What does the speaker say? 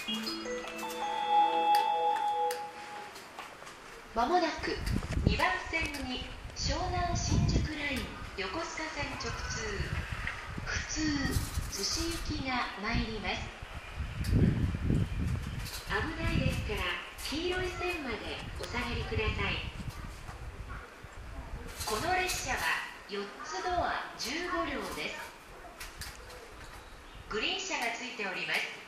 まもなく2番線に湘南新宿ライン横須賀線直通普通逗子行きが参ります。危ないですから黄色い線までお下がりください。この列車は4つドア15両です。グリーン車がついております。